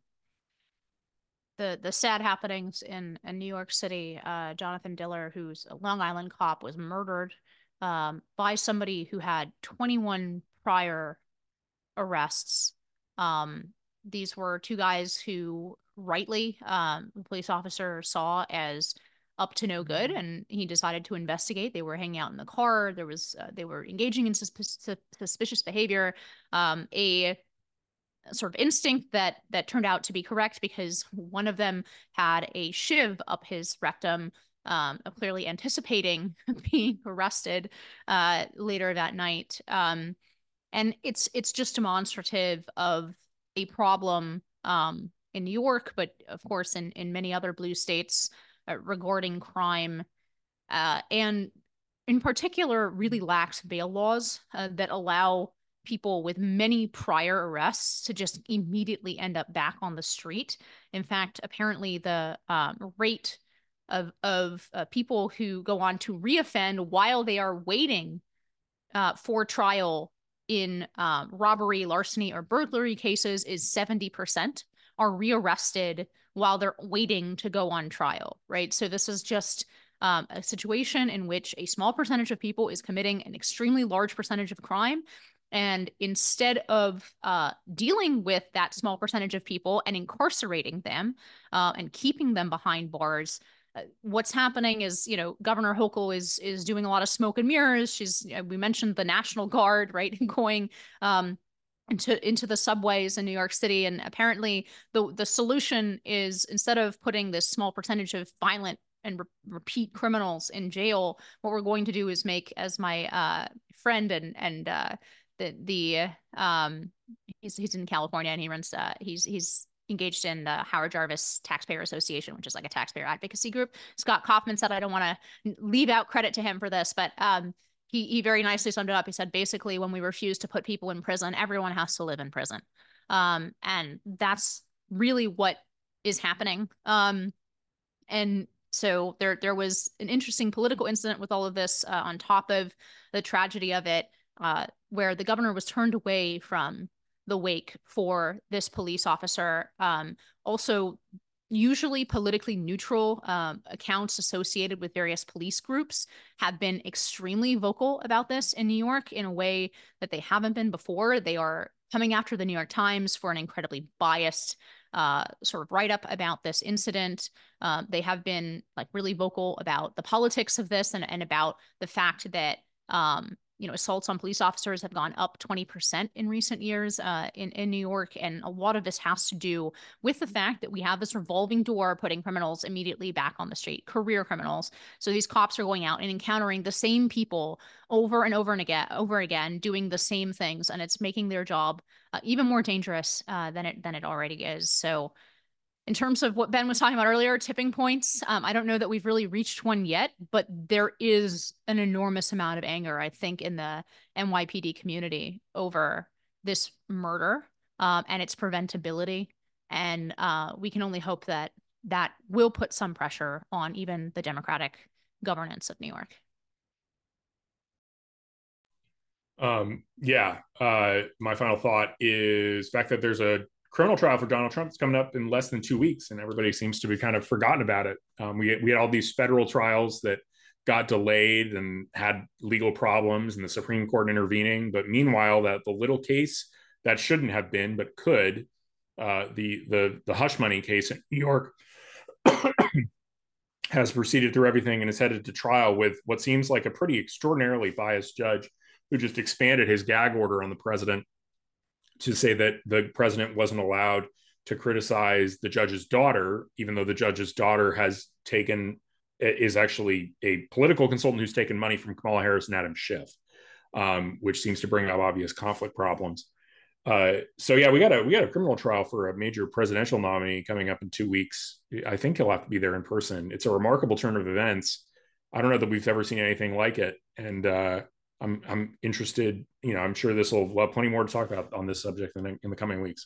the sad happenings in New York City. Jonathan Diller, who's a Long Island cop, was murdered by somebody who had 21 prior arrests. These were two guys who rightly the police officer saw as up to no good, and he decided to investigate. They were hanging out in the car. They were engaging in suspicious behavior. A sort of instinct that turned out to be correct, because one of them had a shiv up his rectum, clearly anticipating being arrested later that night. And it's just demonstrative of a problem in New York, but of course in many other blue states regarding crime, and in particular really lax bail laws that allow people with many prior arrests to just immediately end up back on the street. In fact, apparently the rate of people who go on to reoffend while they are waiting for trial in robbery, larceny, or burglary cases is 70% are rearrested while they're waiting to go on trial, right? So this is just a situation in which a small percentage of people is committing an extremely large percentage of crime. And instead of dealing with that small percentage of people and incarcerating them and keeping them behind bars, what's happening is, Governor Hochul is doing a lot of smoke and mirrors. We mentioned the National Guard, right, going into the subways in New York City, and apparently the solution is, instead of putting this small percentage of violent and repeat criminals in jail, what we're going to do is make, as my friend and he's in California, and he runs he's engaged in the Howard Jarvis Taxpayer Association, which is like a taxpayer advocacy group. Scott Kaufman said, I don't want to leave out credit to him for this, but he very nicely summed it up. He said, basically, when we refuse to put people in prison, everyone has to live in prison. And that's really what is happening. And so there was an interesting political incident with all of this on top of the tragedy of it, where the governor was turned away from the wake for this police officer. Also, usually politically neutral accounts associated with various police groups have been extremely vocal about this in New York in a way that they haven't been before. They are coming after the New York Times for an incredibly biased sort of write-up about this incident. They have been really vocal about the politics of this and about the fact that assaults on police officers have gone up 20% in recent years in New York. And a lot of this has to do with the fact that we have this revolving door putting criminals immediately back on the street, career criminals. So these cops are going out and encountering the same people over and over again, doing the same things. And it's making their job even more dangerous than it already is. So in terms of what Ben was talking about earlier, tipping points, I don't know that we've really reached one yet, but there is an enormous amount of anger, I think, in the NYPD community over this murder. and its preventability. And we can only hope that that will put some pressure on even the Democratic governance of New York. My final thought is the fact that there's a criminal trial for Donald Trump that's coming up in less than 2 weeks, and everybody seems to be kind of forgotten about it. We had all these federal trials that got delayed and had legal problems, and the Supreme Court intervening. But meanwhile, that the little case that shouldn't have been but could, the hush money case in New York, has proceeded through everything and is headed to trial with what seems like a pretty extraordinarily biased judge who just expanded his gag order on the president to say that the president wasn't allowed to criticize the judge's daughter, even though the judge's daughter is actually a political consultant who's taken money from Kamala Harris and Adam Schiff, which seems to bring up obvious conflict problems. So yeah, we got a criminal trial for a major presidential nominee coming up in 2 weeks. I think he'll have to be there in person. It's a remarkable turn of events. I don't know that we've ever seen anything like it, and I'm interested. I'm sure we'll have plenty more to talk about on this subject in the coming weeks.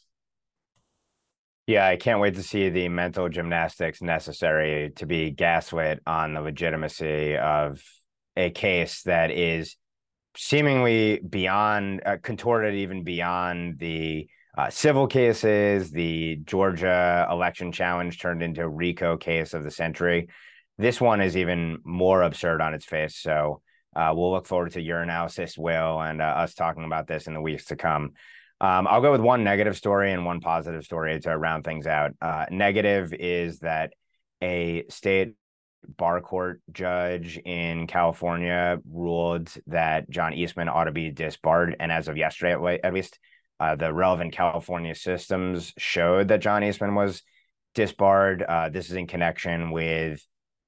Yeah, I can't wait to see the mental gymnastics necessary to be gaslit on the legitimacy of a case that is seemingly beyond contorted, even beyond the civil cases. The Georgia election challenge turned into RICO case of the century. This one is even more absurd on its face. So we'll look forward to your analysis, Will, and us talking about this in the weeks to come. I'll go with one negative story and one positive story to round things out. Negative is that a state bar court judge in California ruled that John Eastman ought to be disbarred. And as of yesterday, at least, the relevant California systems showed that John Eastman was disbarred. This is in connection with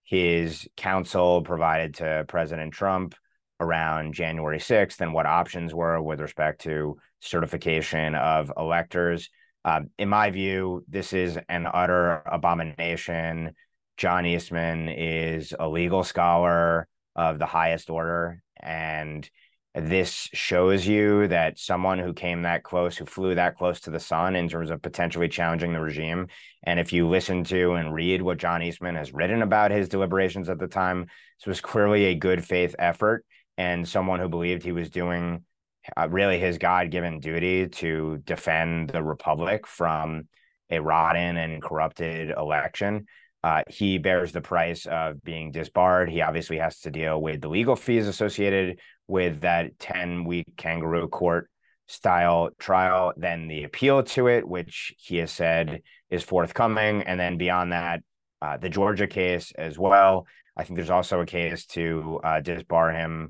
his counsel provided to President Trump around January 6th and what options were with respect to certification of electors. In my view, this is an utter abomination. John Eastman is a legal scholar of the highest order, and this shows you that someone who came that close, who flew that close to the sun in terms of potentially challenging the regime. And if you listen to and read what John Eastman has written about his deliberations at the time, this was clearly a good faith effort and someone who believed he was doing really his God-given duty to defend the republic from a rotten and corrupted election. He bears the price of being disbarred. He obviously has to deal with the legal fees associated with that 10-week kangaroo court style trial, then the appeal to it, which he has said is forthcoming. And then beyond that, the Georgia case as well. I think there's also a case to disbar him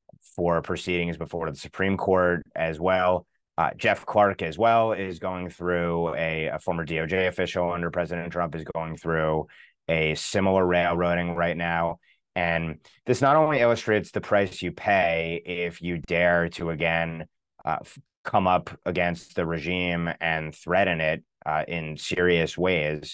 for proceedings before the Supreme Court as well. Jeff Clark as well is going through a former DOJ official under President Trump is going through a similar railroading right now. And this not only illustrates the price you pay if you dare to, again, come up against the regime and threaten it in serious ways,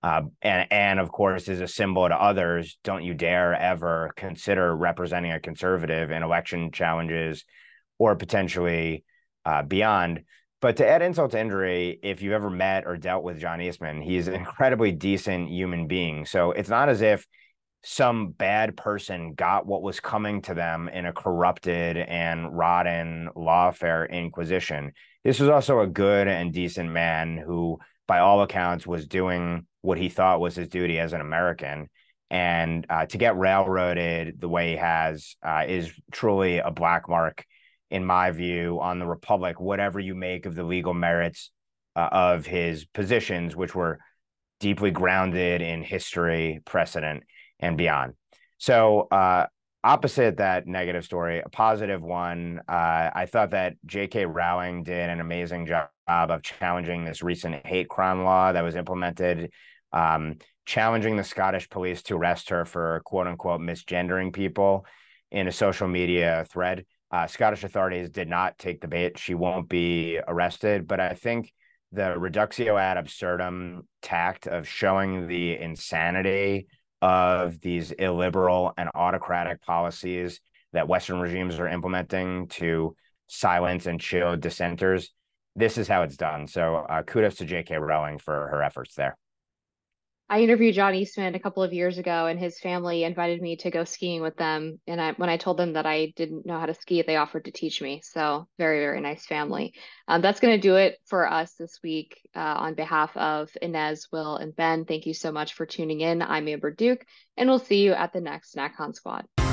and of course is a symbol to others. Don't you dare ever consider representing a conservative in election challenges or potentially beyond. But to add insult to injury, if you've ever met or dealt with John Eastman, he's an incredibly decent human being. So it's not as if some bad person got what was coming to them in a corrupted and rotten lawfare inquisition. This was also a good and decent man who, by all accounts, was doing what he thought was his duty as an American. And to get railroaded the way he has is truly a black mark, in my view, on the republic, whatever you make of the legal merits of his positions, which were deeply grounded in history, precedent, and beyond. So opposite that negative story, a positive one, I thought that J.K. Rowling did an amazing job of challenging this recent hate crime law that was implemented, challenging the Scottish police to arrest her for quote unquote misgendering people in a social media thread. Scottish authorities did not take the bait. She won't be arrested, but I think the reductio ad absurdum tact of showing the insanity of these illiberal and autocratic policies that Western regimes are implementing to silence and chill dissenters this is how it's done. So kudos to J.K. Rowling for her efforts there. I interviewed John Eastman a couple of years ago, and his family invited me to go skiing with them. And when I told them that I didn't know how to ski, they offered to teach me. So very, very nice family. That's going to do it for us this week. On behalf of Inez, Will, and Ben, thank you so much for tuning in. I'm Amber Duke, and we'll see you at the next NatCon Squad.